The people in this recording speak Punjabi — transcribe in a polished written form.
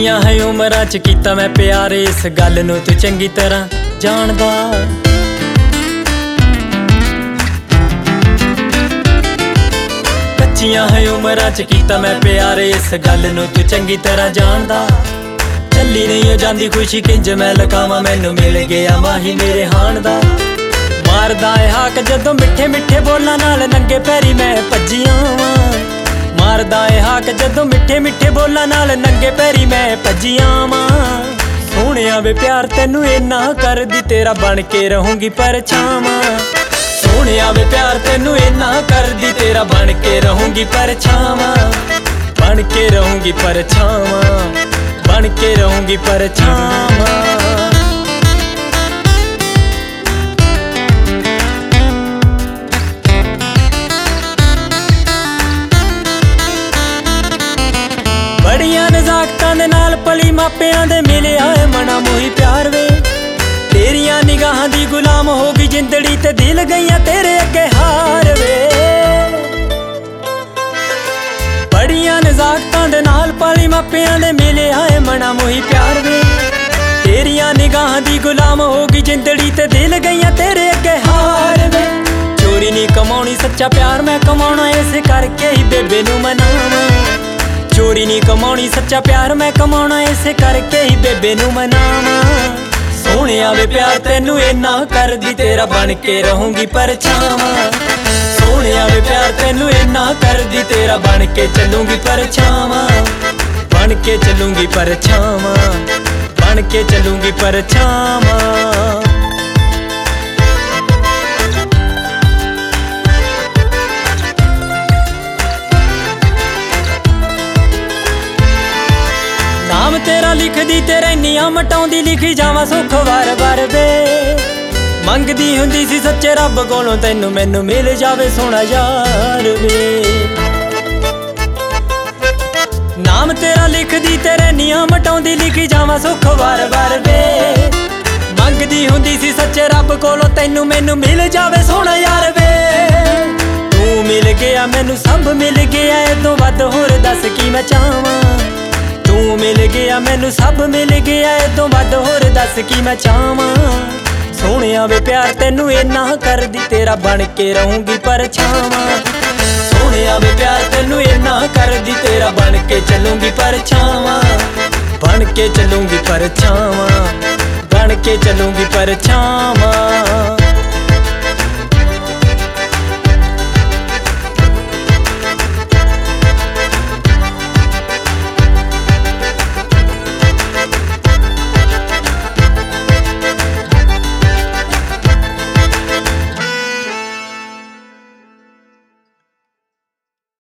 ਕੱਚੀਆਂ ਹੈ ਉਮਰਾਂ ਚ ਕੀਤਾ ਮੈਂ ਪਿਆਰ, ਇਸ ਗੱਲ ਨੂੰ ਤੂੰ ਚੰਗੀ ਤਰ੍ਹਾਂ ਜਾਣਦਾ। ਕੱਚੀਆਂ ਹੈ ਉਮਰਾਂ ਚ ਕੀਤਾ ਮੈਂ ਪਿਆਰ, ਇਸ ਗੱਲ ਨੂੰ ਤੂੰ ਚੰਗੀ ਤਰ੍ਹਾਂ ਜਾਣਦਾ। ਚੱਲੀ ਨਹੀਂ ਜਾਂਦੀ ਖੁਸ਼ੀ ਕਿੰਜ ਮੈਂ ਲਕਾਵਾਂ, ਮੈਨੂੰ ਮਿਲ ਗਿਆ ਮਾਹੀ ਮੇਰੇ ਹਾਣ ਦਾ। ਮਾਰਦਾ ਏ ਹਾਕ ਜਦੋਂ ਮਿੱਠੇ ਮਿੱਠੇ ਬੋਲਾਂ ਨਾਲ ਨੰਗੇ ਪੈਰੀ ਮੈਂ ਭੱਜੀਆਂ ਵਾਂ। ਮਾਰਦਾ ਏ ਹਾਕ ਜਦੋਂ ਮਿੱਠੇ ਮਿੱਠੇ ਬੋਲਾਂ ਨਾਲ ਨੰਗੇ ਪੈਰੀ ਮੈਂ ਭੱਜੀਆਂ ਵਾਂ। ਸੋਹਣਿਆ ਵੇ ਪਿਆਰ ਤੈਨੂੰ ਇੰਨਾ ਕਰਦੀ, ਤੇਰਾ ਬਣ ਕੇ ਰਹੂੰਗੀ ਪਰਛਾਵਾਂ। ਸੋਹਣਿਆ ਵੇ ਪਿਆਰ ਤੈਨੂੰ ਇੰਨਾ ਕਰਦੀ, ਤੇਰਾ ਬਣ ਕੇ ਰਹੂੰਗੀ ਪਰਛਾਵਾਂ। ਬਣ ਕੇ ਰਹੂੰਗੀ ਪਰਛਾਵਾਂ, ਬਣ ਕੇ ਰਹੂੰਗੀ ਪਰਛਾਵਾਂ। ਬੜੀਆਂ ਨਜ਼ਾਕਤਾਂ ਦੇ ਨਾਲ ਪਲੀ ਮਾਪਿਆਂ ਦੇ ਮਿਲਿਆ ਏ ਮਨਾ ਮੋਹੀ ਪਿਆਰ ਵੇ। ਤੇਰੀਆਂ ਨਿਗਾਹਾਂ ਦੀ ਗੁਲਾਮ ਹੋ ਗਈ ਜਿੰਦੜੀ, ਤੇ ਦਿਲ ਗਈਆਂ ਤੇਰੇ ਅੱਗੇ ਹਾਰ ਵੇ। ਬੜੀਆਂ ਨਜ਼ਾਕਤਾਂ ਦੇ ਨਾਲ ਪਲੀ ਮਾਪਿਆਂ ਦੇ ਮਿਲਿਆ ਏ ਮਨਾ ਮੋਹੀ ਪਿਆਰ ਵੇ। ਤੇਰੀਆਂ ਨਿਗਾਹਾਂ ਦੀ ਗੁਲਾਮ ਹੋ ਗਈ ਜਿੰਦੜੀ, ਤੇ ਦਿਲ ਗਈਆਂ ਤੇਰੇ ਅੱਗੇ ਹਾਰ ਵੇ। ਚੋਰੀ ਨਹੀਂ ਕਮਾਉਣੀ ਸੱਚਾ ਪਿਆਰ ਮੈਂ ਕਮਾਉਣਾ, ਇਸੇ ਕਰਕੇ ਹੀ ਬੇਬੇ ਨੂੰ ਮਨਾਵਾਂ। ਚੋਰੀ ਨਹੀਂ ਕਮਾਉਣੀ ਸੱਚਾ ਪਿਆਰ ਮੈਂ ਕਮਾਉਣਾ, ਇਸੇ ਕਰਕੇ ਹੀ ਬੇਬੇ ਨੂੰ ਮਨਾਵਾਂ। ਸੋਹਣਿਆ ਵੇ ਪਿਆਰ ਤੈਨੂੰ ਇੰਨਾ ਕਰਦੀ, ਤੇਰਾ ਬਣ ਕੇ ਰਹੂੰਗੀ ਪਰਛਾਵਾਂ। ਸੋਹਣਿਆ ਵੇ ਪਿਆਰ ਤੈਨੂੰ ਇੰਨਾ ਕਰਦੀ, ਤੇਰਾ ਬਣ ਕੇ ਚੱਲੂੰਗੀ ਪਰਛਾਵਾਂ। ਬਣ ਕੇ ਚੱਲੂੰਗੀ ਪਰਛਾਵਾਂ, ਬਣ ਕੇ ਚੱਲੂੰਗੀ ਪਰਛਾਵਾਂ। ਨਾਮ ਤੇਰਾ ਲਿਖਦੀ ਤੇ ਰਹਿਨੀਆਂ ਮਟਾਉਂਦੀ, ਲਿਖੀ ਜਾਵਾਂ ਸੁੱਖ ਵਾਰ-ਵਾਰ ਵੇ। ਮੰਗਦੀ ਹੁੰਦੀ ਸੀ ਸੱਚੇ ਰੱਬ ਕੋਲੋਂ ਤੈਨੂੰ, ਮੈਨੂੰ ਮਿਲ ਜਾਵੇ ਸੋਹਣਾ ਯਾਰ ਵੇ। ਨਾਮ ਤੇਰਾ ਲਿਖਦੀ ਤੇ ਰਹਿਨੀਆਂ ਮਟਾਉਂਦੀ, ਲਿਖੀ ਜਾਵਾਂ ਸੁੱਖ ਵਾਰ-ਵਾਰ ਵੇ। ਮੰਗਦੀ ਹੁੰਦੀ ਸੀ ਸੱਚੇ ਰੱਬ ਕੋਲੋਂ ਤੈਨੂੰ, ਮੈਨੂੰ ਮਿਲ ਜਾਵੇ ਸੋਹਣਾ ਯਾਰ ਵੇ। ਤੂੰ ਮਿਲ ਗਿਆ ਮੈਨੂੰ ਸਭ ਮਿਲ ਗਿਆ, ਏਦੋਂ ਵੱਧ ਹੋਰ ਦੱਸ ਕੀ ਮੈਂ ਚਾਹਵਾਂ। ਤੂੰ ਮਿਲ ਗਿਆ ਮੈਨੂੰ ਸਭ ਮਿਲ ਗਿਆ, ਏਦੋਂ ਵੱਧ ਹੋਰ ਦੱਸ ਕੀ ਮੈਂ ਚਾਹਵਾਂ। ਸੋਹਣਿਆ ਵੇ ਪਿਆਰ ਤੈਨੂੰ ਇੰਨਾ ਕਰਦੀ, ਤੇਰਾ ਬਣ ਕੇ ਰਹੂੰਗੀ ਪਰਛਾਵਾਂ। ਸੋਹਣਿਆ ਵੇ ਪਿਆਰ ਤੈਨੂੰ ਇੰਨਾ ਕਰਦੀ, ਤੇਰਾ ਬਣ ਕੇ ਚੱਲੂੰਗੀ ਪਰਛਾਵਾਂ। ਬਣ ਕੇ ਚੱਲੂੰਗੀ ਪਰਛਾਵਾਂ, ਬਣ ਕੇ ਚੱਲੂੰਗੀ ਪਰਛਾਵਾਂ।